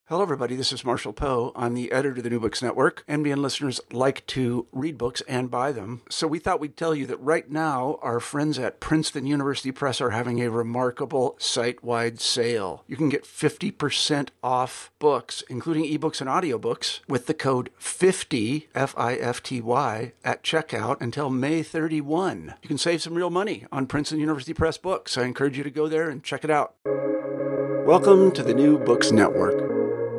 Hello, everybody. This is Marshall Poe. I'm the editor of the New Books Network. NBN listeners like to read books and buy them. So we thought we'd tell you that right now, our friends at Princeton University Press are having a remarkable site-wide sale. You can get 50% off books, including ebooks and audiobooks, with the code 50, F-I-F-T-Y, at checkout until May 31. You can save some real money on Princeton University Press books. I encourage you to go there and check it out. Welcome to the New Books Network.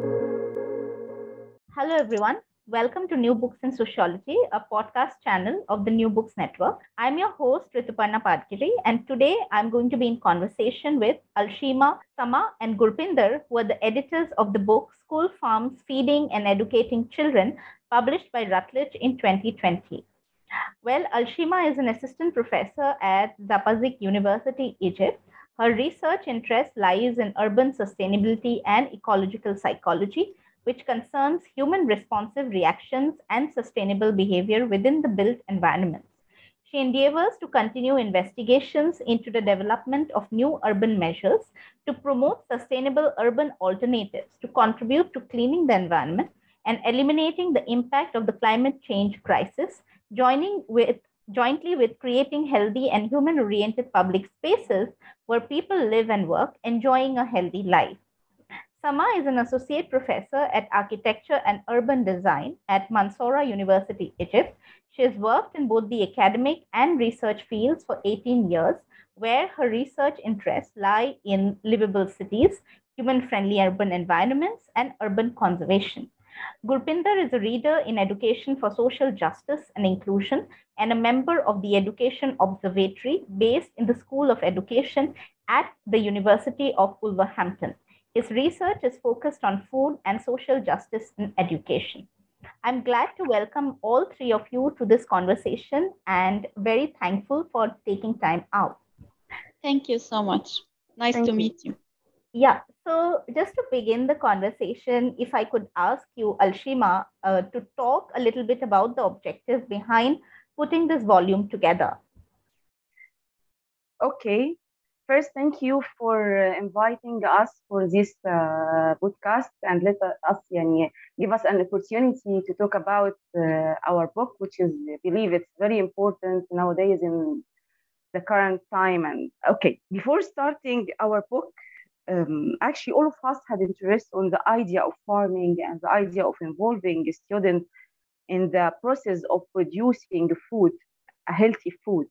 Hello, everyone. Welcome to New Books in Sociology, a podcast channel of the New Books Network. I'm your host, Rituparna Padgiri, and today I'm going to be in conversation with Alshima, Sama, and Gurpinder, who are the editors of the book School Farms Feeding and Educating Children, published by Routledge in 2020. Well, Alshima is an assistant professor at Zapazik University, Egypt. Her research interest lies in urban sustainability and ecological psychology, which concerns human responsive reactions and sustainable behavior within the built environments. She endeavors to continue investigations into the development of new urban measures to promote sustainable urban alternatives to contribute to cleaning the environment and eliminating the impact of the climate change crisis, jointly with creating healthy and human-oriented public spaces where people live and work, enjoying a healthy life. Sama is an associate professor at architecture and urban design at Mansoura University, Egypt. She has worked in both the academic and research fields for 18 years, where her research interests lie in livable cities, human-friendly urban environments, and urban conservation. Gurpinder is a reader in education for social justice and inclusion and a member of the Education Observatory based in the School of Education at the University of Wolverhampton. His research is focused on food and social justice in education. I'm glad to welcome all three of you to this conversation and very thankful for taking time out. Thank you so much. Nice to meet you. Yeah, so just to begin the conversation, if I could ask you, Alshima, to talk a little bit about the objective behind putting this volume together. Okay. First, thank you for inviting us for this podcast and let us give us an opportunity to talk about our book, which is, I believe it's very important nowadays in the current time. And okay, before starting our book, actually all of us had interest on the idea of farming and the idea of involving students in the process of producing food, a healthy food.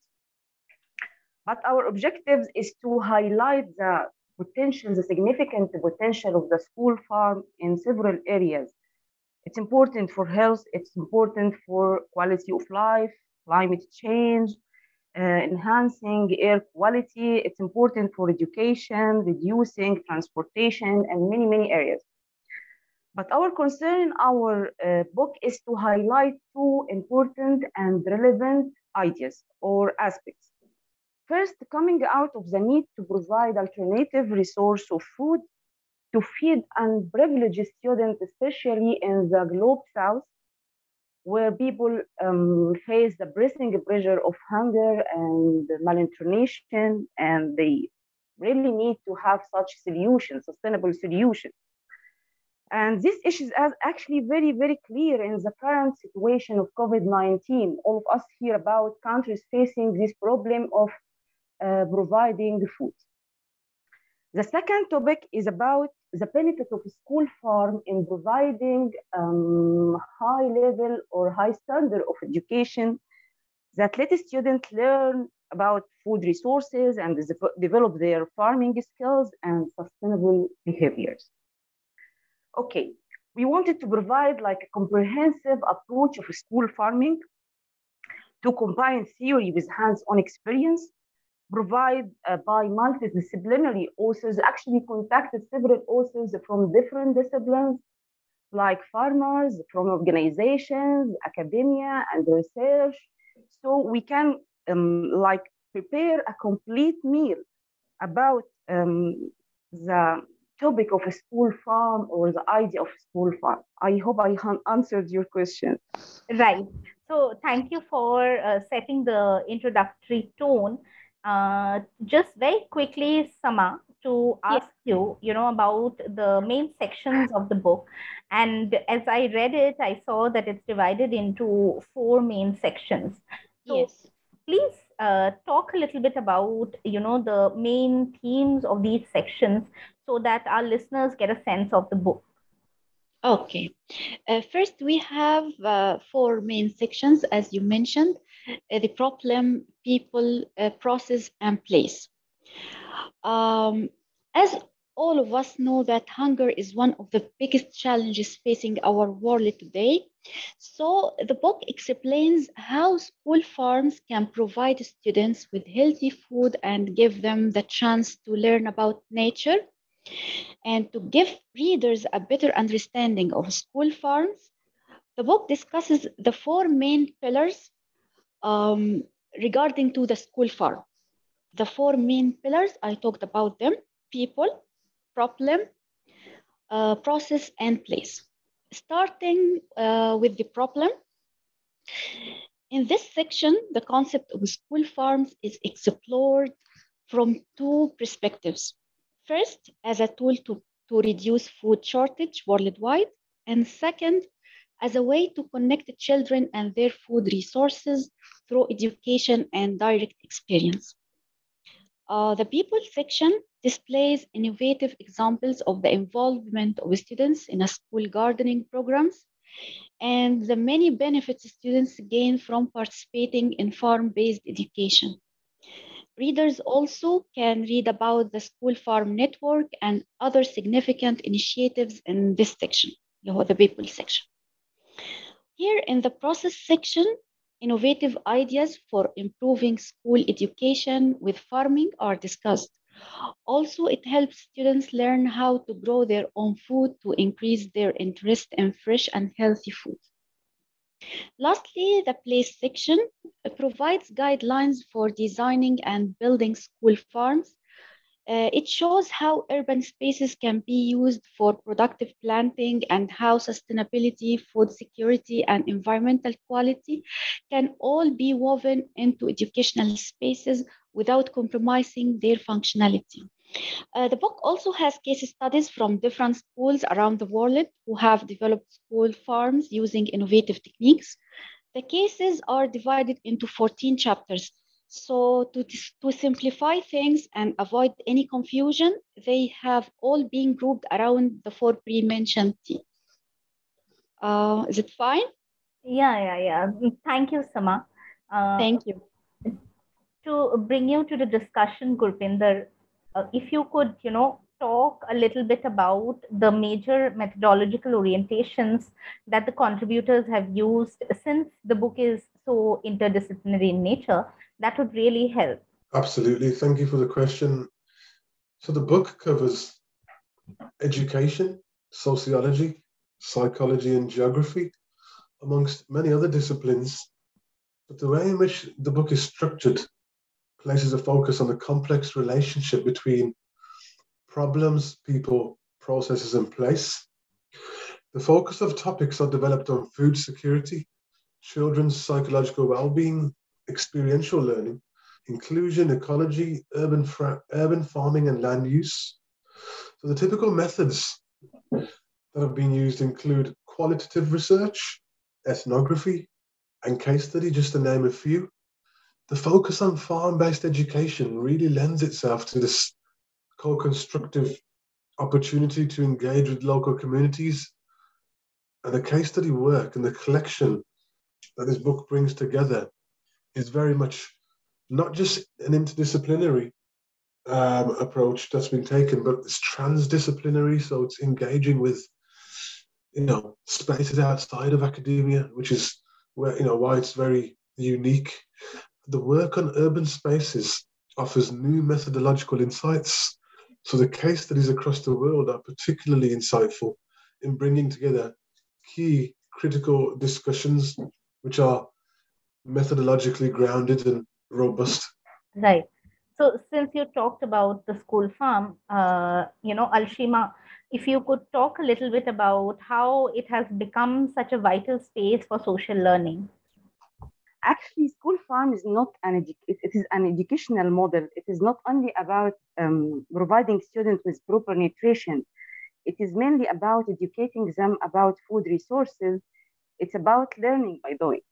But our objective is to highlight the potential, the significant potential of the school farm in several areas. It's important for health, it's important for quality of life, climate change, enhancing air quality. It's important for education, reducing transportation, and many, many areas. But our concern in our book is to highlight two important and relevant ideas or aspects. First, coming out of the need to provide alternative resource of food to feed unprivileged students, especially in the Globe South, where people face the pressing pressure of hunger and malnutrition, and they really need to have such solutions, sustainable solutions. And this issue is actually very, very clear in the current situation of COVID-19. All of us hear about countries facing this problem of providing food. The second topic is about the benefit of a school farm in providing high level or high standard of education that let students learn about food resources and develop their farming skills and sustainable behaviors. Okay, we wanted to provide like a comprehensive approach of school farming to combine theory with hands-on experience, provide by multidisciplinary authors, actually contacted several authors from different disciplines, like farmers, from organizations, academia, and research. So we can like prepare a complete meal about the topic of a school farm or the idea of a school farm. I hope I answered your question. Right. So thank you for setting the introductory tone. Just very quickly, Sama, to ask you, about the main sections of the book. And as I read it, I saw that it's divided into 4 main sections. So Yes. please talk a little bit about, the main themes of these sections so that our listeners get a sense of the book. Okay. First, we have 4 main sections, as you mentioned: the problem, people, process, and place. As all of us know that hunger is one of the biggest challenges facing our world today. So the book explains how school farms can provide students with healthy food and give them the chance to learn about nature. And to give readers a better understanding of school farms, the book discusses the 4 main pillars regarding to the school farm. The 4 main pillars, I talked about them: people, problem, process, and place. Starting with the problem. In this section, the concept of school farms is explored from 2 perspectives. First, as a tool to reduce food shortage worldwide, and second, as a way to connect children and their food resources through education and direct experience. The people section displays innovative examples of the involvement of students in a school gardening programs and the many benefits students gain from participating in farm-based education. Readers also can read about the school farm network and other significant initiatives in this section, the people section. Here in the process section, innovative ideas for improving school education with farming are discussed. Also, it helps students learn how to grow their own food to increase their interest in fresh and healthy food. Lastly, the place section provides guidelines for designing and building school farms. It shows how urban spaces can be used for productive planting and how sustainability, food security, and environmental quality can all be woven into educational spaces without compromising their functionality. The book also has case studies from different schools around the world who have developed school farms using innovative techniques. The cases are divided into 14 chapters. So to simplify things and avoid any confusion, they have all been grouped around the 4 pre-mentioned themes. Is it fine? Yeah. Thank you, Sama. Thank you. To bring you to the discussion, Gurpinder, if you could, talk a little bit about the major methodological orientations that the contributors have used since the book is so interdisciplinary in nature, that would really help. Absolutely. Thank you for the question. So the book covers education, sociology, psychology, and geography, amongst many other disciplines. But the way in which the book is structured places a focus on the complex relationship between problems, people, processes, and place. The focus of topics are developed on food security, children's psychological well-being, experiential learning, inclusion, ecology, urban farming, and land use. So the typical methods that have been used include qualitative research, ethnography, and case study, just to name a few. The focus on farm-based education really lends itself to this co-constructive opportunity to engage with local communities. And the case study work and the collection that this book brings together is very much not just an interdisciplinary approach that's been taken, but it's transdisciplinary. So it's engaging with, spaces outside of academia, which is where, why it's very unique. The work on urban spaces offers new methodological insights. So the case studies across the world are particularly insightful in bringing together key critical discussions, which are methodologically grounded and robust. Right. So since you talked about the school farm, Alshima, if you could talk a little bit about how it has become such a vital space for social learning. Actually, school farm is not it is an educational model. It is not only about providing students with proper nutrition. It is mainly about educating them about food resources. It's about learning by doing.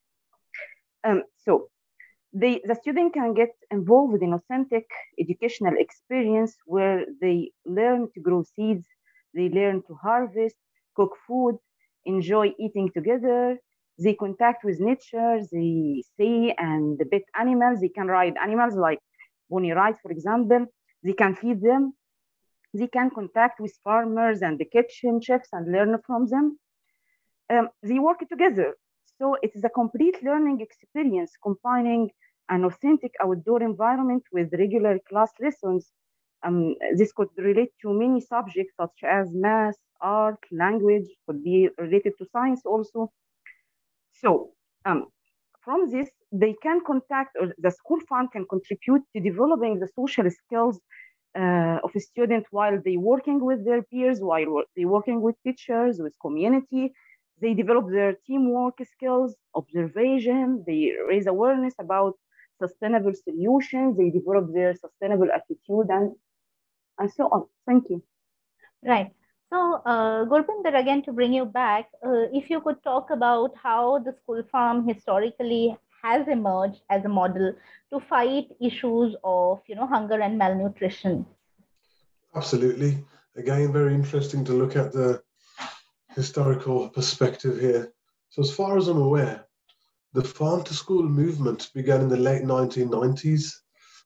So the student can get involved in authentic educational experience where they learn to grow seeds, they learn to harvest, cook food, enjoy eating together. They contact with nature, they see and pet animals. They can ride animals like pony rides, for example. They can feed them. They can contact with farmers and the kitchen chefs and learn from them. They work together. So it is a complete learning experience combining an authentic outdoor environment with regular class lessons. This could relate to many subjects such as math, art, language, could be related to science also. So from this, they can contact, or the school farm can contribute to developing the social skills of a student while they working with their peers, while they working with teachers, with community. They develop their teamwork skills, observation. They raise awareness about sustainable solutions. They develop their sustainable attitude and so on. Thank you. Right. So, Gurpinder, again, to bring you back, if you could talk about how the school farm historically has emerged as a model to fight issues of, hunger and malnutrition. Absolutely. Again, very interesting to look at the historical perspective here. So, as far as I'm aware, the farm to school movement began in the late 1990s.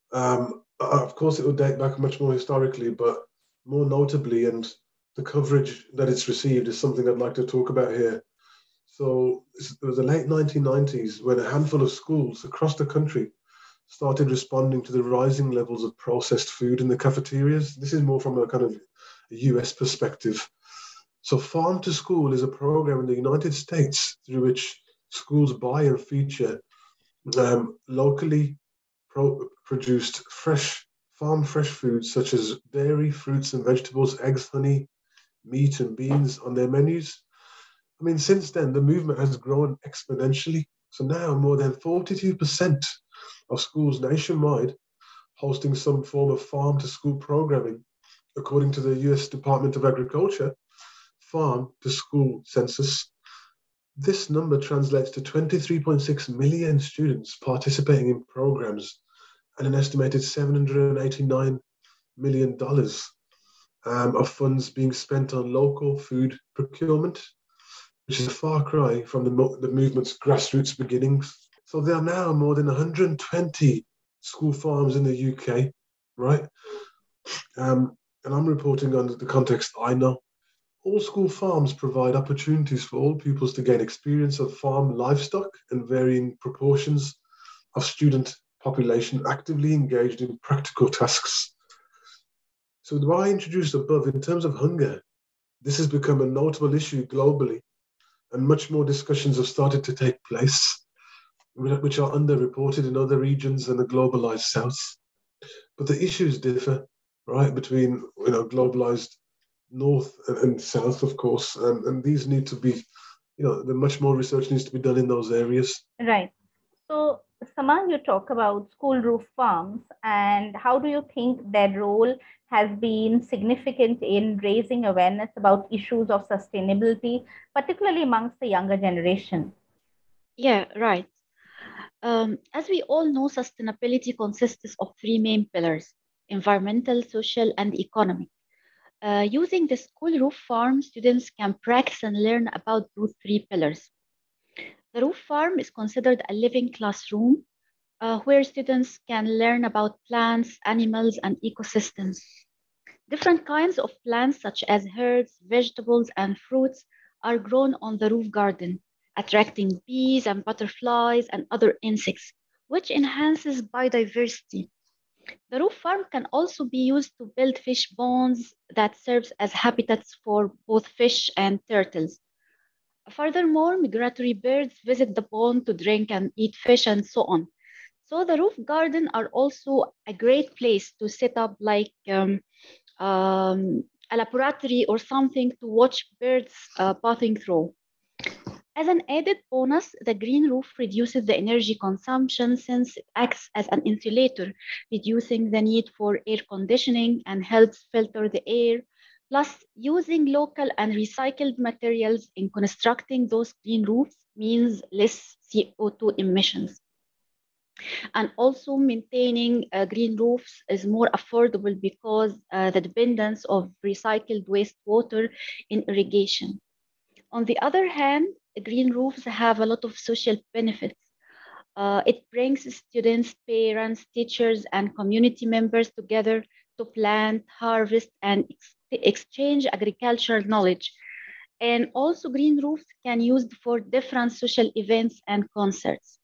Of course, it would date back much more historically, but more notably, and the coverage that it's received is something I'd like to talk about here. So, it was the late 1990s when a handful of schools across the country started responding to the rising levels of processed food in the cafeterias. This is more from a kind of US perspective. So, Farm to School is a program in the United States through which schools buy and feature locally produced farm fresh foods such as dairy, fruits and vegetables, eggs, honey, meat and beans on their menus. I mean, since then, the movement has grown exponentially. So now more than 42% of schools nationwide hosting some form of farm to school programming, according to the US Department of Agriculture farm to school census. This number translates to 23.6 million students participating in programs and an estimated $789 million of funds being spent on local food procurement, which is a far cry from the movement's grassroots beginnings. So there are now more than 120 school farms in the UK, right? And I'm reporting on the context I know. All school farms provide opportunities for all pupils to gain experience of farm livestock and varying proportions of student population actively engaged in practical tasks. So what I introduced above in terms of hunger, this has become a notable issue globally, and much more discussions have started to take place, which are underreported in other regions than the globalized South. But the issues differ, right, between globalized North and South, of course, and these need to be, much more research needs to be done in those areas. Right. So, Sama, you talk about school roof farms, and how do you think their role has been significant in raising awareness about issues of sustainability, particularly amongst the younger generation? Yeah, right. As we all know, sustainability consists of three main pillars: environmental, social, and economic. Using the school roof farm, students can practice and learn about those three pillars. The roof farm is considered a living classroom where students can learn about plants, animals, and ecosystems. Different kinds of plants, such as herbs, vegetables, and fruits, are grown on the roof garden, attracting bees and butterflies and other insects, which enhances biodiversity. The roof farm can also be used to build fish ponds that serves as habitats for both fish and turtles. Furthermore, migratory birds visit the pond to drink and eat fish and so on. So the roof garden are also a great place to set up a laboratory or something to watch birds passing through. As an added bonus, the green roof reduces the energy consumption since it acts as an insulator, reducing the need for air conditioning and helps filter the air. Plus, using local and recycled materials in constructing those green roofs means less CO2 emissions. And also, maintaining green roofs is more affordable because the dependence of recycled wastewater in irrigation. On the other hand, green roofs have a lot of social benefits. It brings students, parents, teachers, and community members together to plant, harvest, and exchange agricultural knowledge. And also, green roofs can be used for different social events and concerts.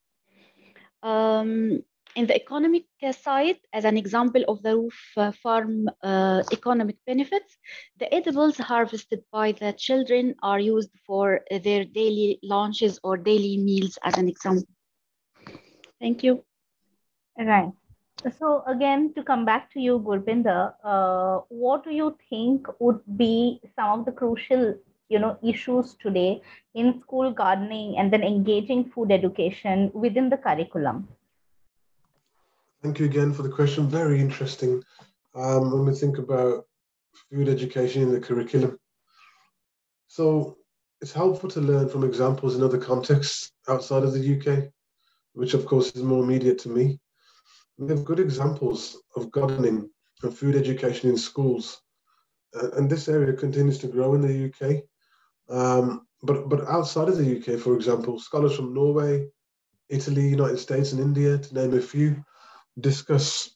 In the economic side, as an example of the roof farm economic benefits, the edibles harvested by the children are used for their daily lunches or daily meals, as an example. Thank you. Right. So again, to come back to you, Gurbinder, what do you think would be some of the crucial, issues today in school gardening and then engaging food education within the curriculum? Thank you again for the question. Very interesting. When we think about food education in the curriculum. So it's helpful to learn from examples in other contexts outside of the UK, which of course is more immediate to me. We have good examples of gardening and food education in schools, and this area continues to grow in the UK. But outside of the UK, for example, scholars from Norway, Italy, United States, and India, to name a few, discuss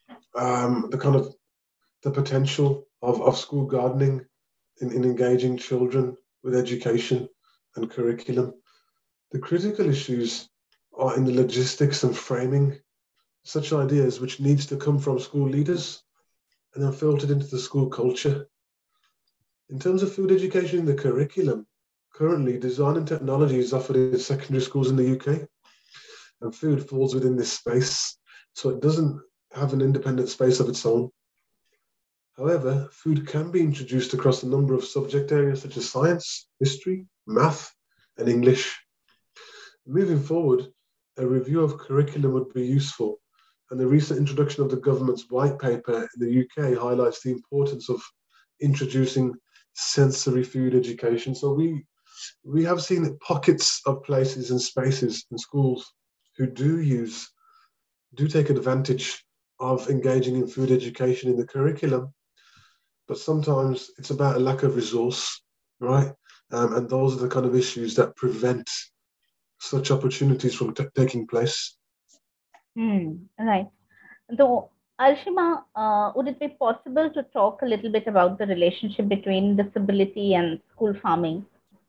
the potential of school gardening in engaging children with education and curriculum. The critical issues are in the logistics and framing such ideas, which needs to come from school leaders and then filtered into the school culture. In terms of food education in the curriculum, currently design and technology is offered in secondary schools in the UK, and food falls within this space, so it doesn't have an independent space of its own. However, food can be introduced across a number of subject areas such as science, history, math, and English. Moving forward, a review of curriculum would be useful, and the recent introduction of the government's white paper in the UK highlights the importance of introducing sensory food education. So we have seen pockets of places and spaces and schools who do take advantage of engaging in food education in the curriculum, but sometimes it's about a lack of resource, right? And those are the kind of issues that prevent such opportunities from taking place. Right. So, Alshima, would it be possible to talk a little bit about the relationship between disability and school farming?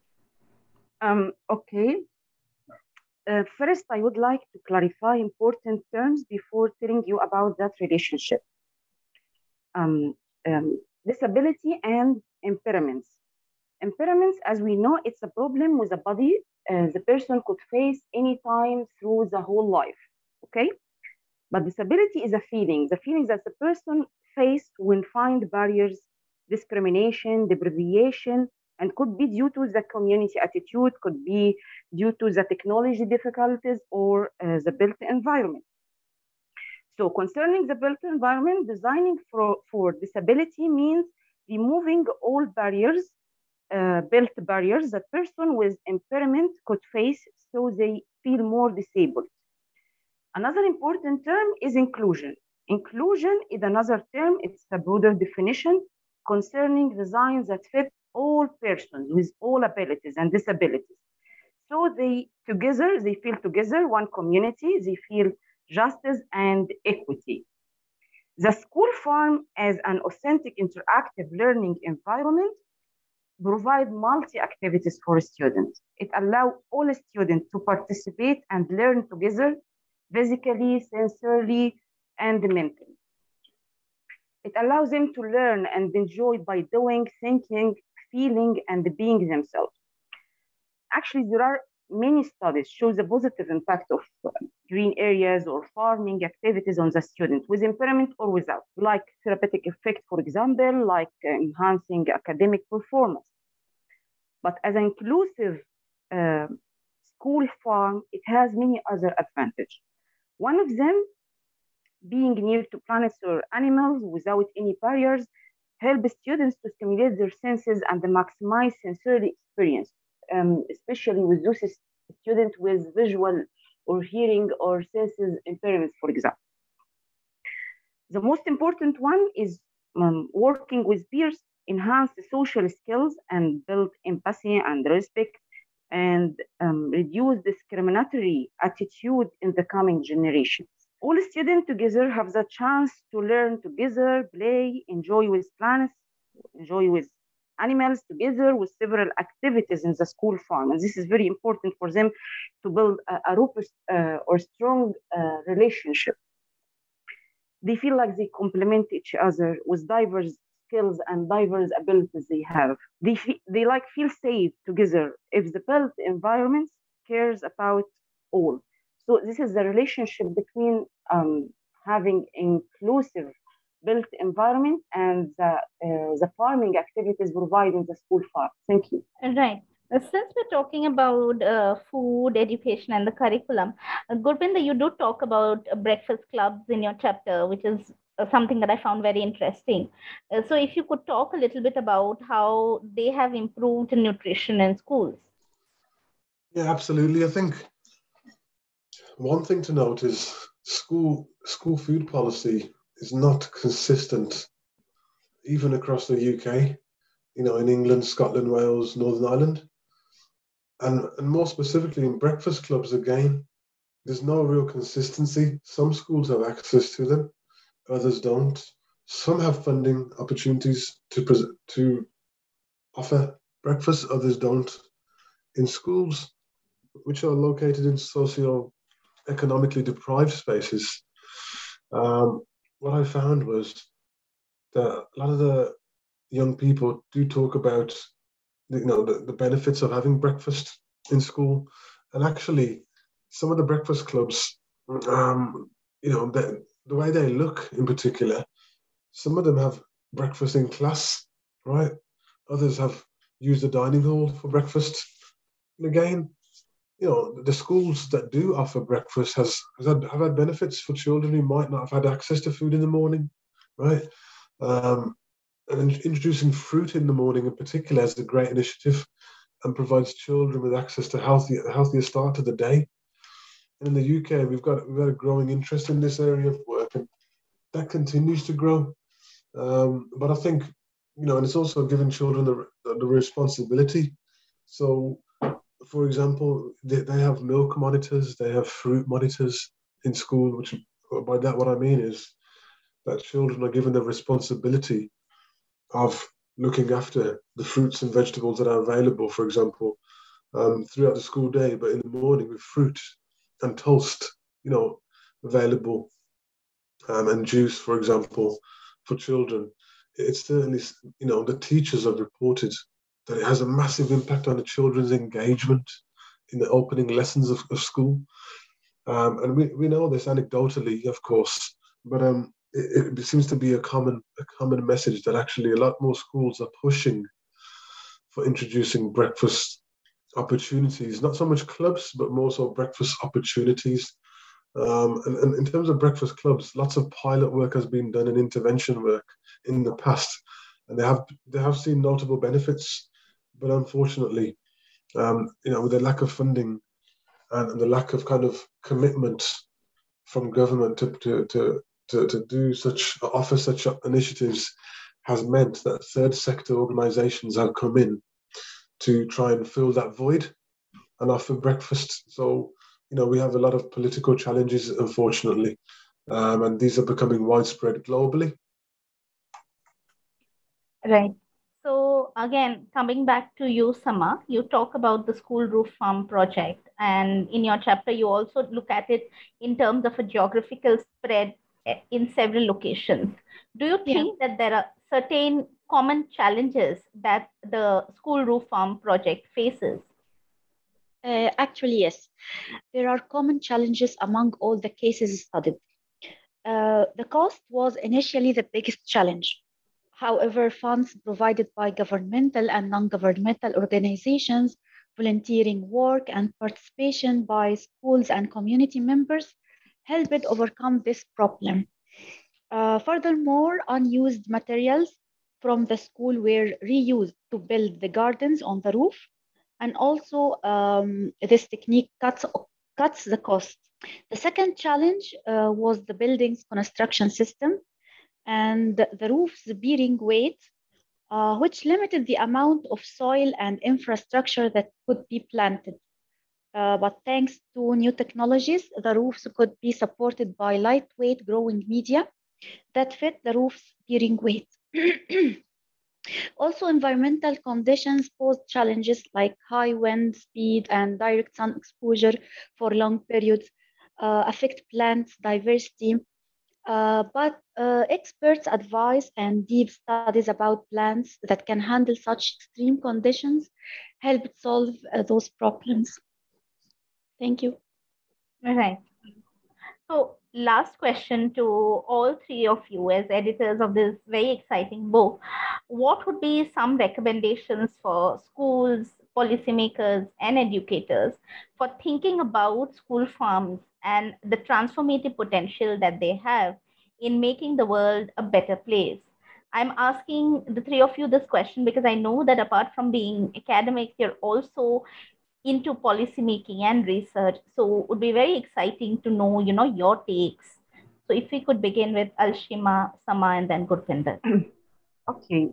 Okay. First, I would like to clarify important terms before telling you about that relationship. Disability and impairments. Impairments, as we know, it's a problem with the body the person could face anytime through the whole life, okay? But disability is a feeling. The feeling that the person faces when find barriers, discrimination, deprivation, and could be due to the community attitude, could be due to the technology difficulties or the built environment. So concerning the built environment, designing for disability means removing all barriers, built barriers that person with impairment could face so they feel more disabled. Another important term is inclusion. Inclusion is another term, it's a broader definition concerning designs that fit all persons with all abilities and disabilities. So they feel together, one community, they feel justice and equity. The school farm as an authentic interactive learning environment provide multi-activities for students. It allows all students to participate and learn together, physically, sensorily, and mentally. It allows them to learn and enjoy by doing, thinking, feeling, and being themselves. Actually, there are many studies show the positive impact of green areas or farming activities on the student with impairment or without, like therapeutic effect, for example, like enhancing academic performance. But as an inclusive school farm, it has many other advantages. One of them, being near to plants or animals without any barriers, help students to stimulate their senses and maximize sensory experience, especially with those students with visual or hearing or senses impairments, for example. The most important one is working with peers, enhance the social skills and build empathy and respect, and reduce discriminatory attitude in the coming generations. All students together have the chance to learn together, play, enjoy with plants, enjoy with animals together with several activities in the school farm. And this is very important for them to build a robust or strong relationship. They feel like they complement each other with diverse skills and diverse abilities they have. They like feel safe together if the built environment cares about all. So this is the relationship between having inclusive built environment and the farming activities provided in the school farm. Thank you. Right. Since we're talking about food, education, and the curriculum, Gurpinder, you do talk about breakfast clubs in your chapter, which is something that I found very interesting. So if you could talk a little bit about how they have improved nutrition in schools. Yeah, absolutely. I think one thing to note is school food policy is not consistent even across the UK, in England, Scotland, Wales, Northern Ireland. And more specifically in breakfast clubs, again, there's no real consistency. Some schools have access to them, others don't. Some have funding opportunities to offer breakfast, others don't. In schools which are located in socio-economically deprived spaces, what I found was that a lot of the young people do talk about the benefits of having breakfast in school, and actually some of the breakfast clubs, the way they look in particular, some of them have breakfast in class, right? Others have used the dining hall for breakfast. And again, the schools that do offer breakfast have had benefits for children who might not have had access to food in the morning, right? And introducing fruit in the morning in particular is a great initiative and provides children with access to a healthier start to the day. And in the UK, we've had a growing interest in this area of work, and that continues to grow. But I think, and it's also given children the responsibility. So, for example, they have milk monitors, they have fruit monitors in school, which by that what I mean is that children are given the responsibility of looking after the fruits and vegetables that are available, for example, throughout the school day, but in the morning with fruit and toast, available, and juice, for example, for children. It's certainly, the teachers have reported that it has a massive impact on the children's engagement in the opening lessons of school. And we know this anecdotally, of course, but it seems to be a common message that actually a lot more schools are pushing for introducing breakfast opportunities, not so much clubs, but more so breakfast opportunities. And in terms of breakfast clubs, lots of pilot work has been done and intervention work in the past, and they have seen notable benefits. But unfortunately, with the lack of funding and the lack of kind of commitment from government to offer such initiatives has meant that third sector organizations have come in to try and fill that void and offer breakfast. So, we have a lot of political challenges, unfortunately, and these are becoming widespread globally. Right. So again, coming back to you, Sama, you talk about the school roof farm project, and in your chapter, you also look at it in terms of a geographical spread in several locations. Do you think that there are certain common challenges that the school roof farm project faces? Actually, yes. There are common challenges among all the cases studied. The cost was initially the biggest challenge. However, funds provided by governmental and non-governmental organizations volunteering work, and participation by schools and community members helped overcome this problem. Furthermore, unused materials from the school were reused to build the gardens on the roof, and also this technique cuts the cost. The second challenge was the building's construction system and the roof's bearing weight, which limited the amount of soil and infrastructure that could be planted. But thanks to new technologies, the roofs could be supported by lightweight growing media that fit the roof's bearing weight. Also, environmental conditions pose challenges like high wind speed and direct sun exposure for long periods, affect plant diversity. But experts' advice and deep studies about plants that can handle such extreme conditions help solve those problems. Thank you. Right. So, last question to all three of you as editors of this very exciting book. What would be some recommendations for schools, policymakers, and educators for thinking about school farms and the transformative potential that they have in making the world a better place? I'm asking the three of you this question because I know that apart from being academics, you're also into policy making and research. So it would be very exciting to know, your takes. So if we could begin with Alshima, Sama, and then Gurpinder. Okay.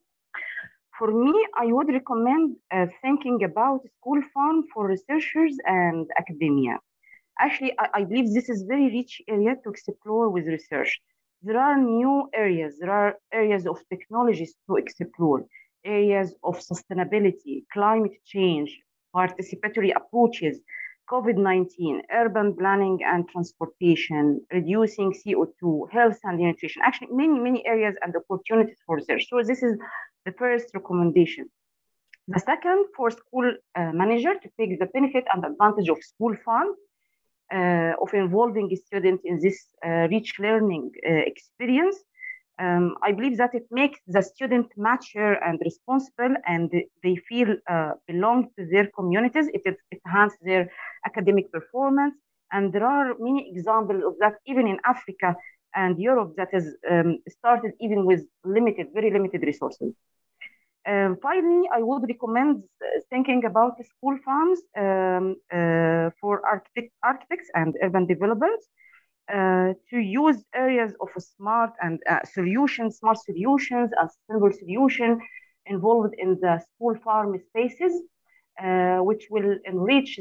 For me, I would recommend thinking about school farm for researchers and academia. Actually, I believe this is very rich area to explore with research. There are new areas, there are areas of technologies to explore, areas of sustainability, climate change, participatory approaches, COVID-19, urban planning and transportation, reducing CO2, health and nutrition. Actually, many areas and opportunities for research. So this is the first recommendation. The second, for school manager to take the benefit and advantage of school farm, of involving students in this rich learning experience. I believe that it makes the student mature and responsible, and they feel belong to their communities. It enhances their academic performance, and there are many examples of that even in Africa and Europe that has started even with very limited resources. Finally, I would recommend thinking about school farms for architects and urban developers to use areas of smart solutions and sustainable solution involved in the school farm spaces, which will enrich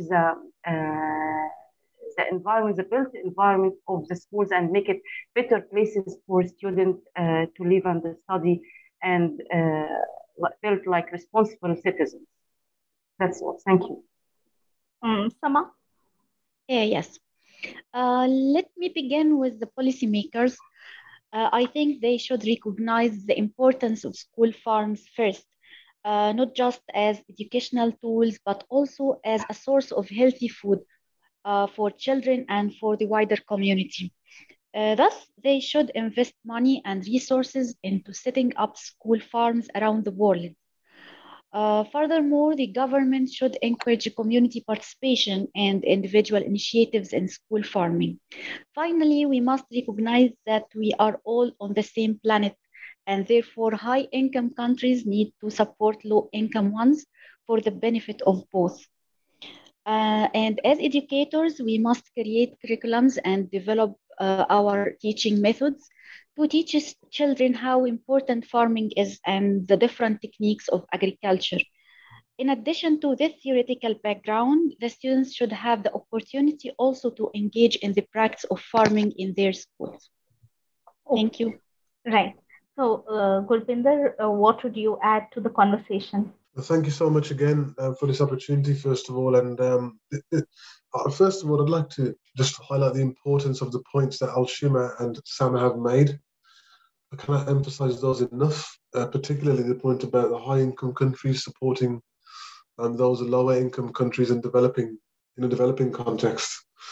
the environment, the built environment of the schools, and make it better places for students to live and study and built like responsible citizens. That's all. Thank you. Sama? Yes. Let me begin with the policymakers. I think they should recognize the importance of school farms first, not just as educational tools, but also as a source of healthy food for children and for the wider community. Thus, they should invest money and resources into setting up school farms around the world. Furthermore, the government should encourage community participation and individual initiatives in school farming. Finally, we must recognize that we are all on the same planet, and therefore high-income countries need to support low-income ones for the benefit of both. And as educators, we must create curriculums and develop our teaching methods to teach children how important farming is and the different techniques of agriculture. In addition to this theoretical background, the students should have the opportunity also to engage in the practice of farming in their schools. Thank you. Right. So, Gurpinder, what would you add to the conversation? Thank you so much again for this opportunity, first of all. And first of all, I'd like to just highlight the importance of the points that Alshima and Sama have made. I cannot emphasize those enough, particularly the point about the high-income countries supporting those lower-income countries in a developing context.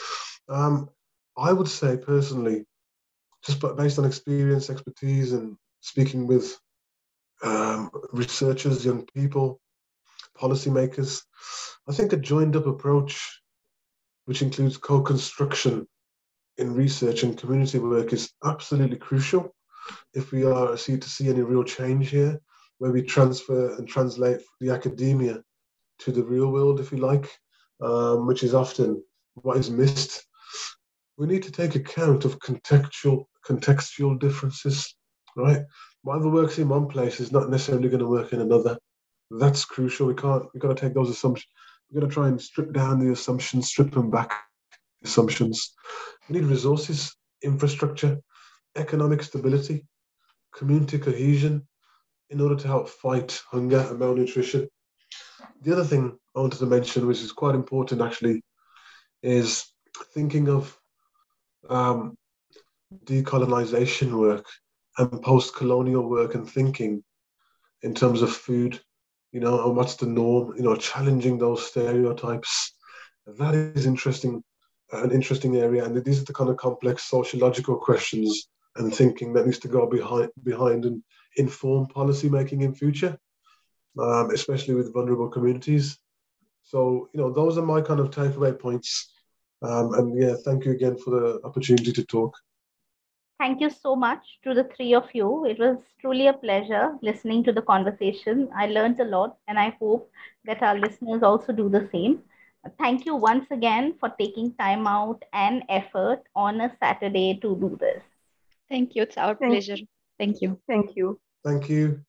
I would say personally, just based on experience, expertise, and speaking with researchers, young people, policymakers, I think a joined-up approach, which includes co-construction in research and community work, is absolutely crucial if we are to see any real change here, where we transfer and translate the academia to the real world, if you like, which is often what is missed. We need to take account of contextual differences, right? Whatever works in one place is not necessarily going to work in another. That's crucial. We've got to take those assumptions. We've got to try and strip down the assumptions, strip them back, assumptions. We need resources, infrastructure, economic stability, community cohesion in order to help fight hunger and malnutrition. The other thing I wanted to mention, which is quite important actually, is thinking of decolonization work and post-colonial work and thinking in terms of food, and what's the norm, challenging those stereotypes. That is an interesting area. And these are the kind of complex sociological questions and thinking that needs to go behind and inform policy making in future, especially with vulnerable communities. So, those are my kind of takeaway points. And yeah, thank you again for the opportunity to talk. Thank you so much to the three of you. It was truly a pleasure listening to the conversation. I learned a lot, and I hope that our listeners also do the same. Thank you once again for taking time out and effort on a Saturday to do this. Thank you. It's our pleasure. Thank you. Thank you. Thank you.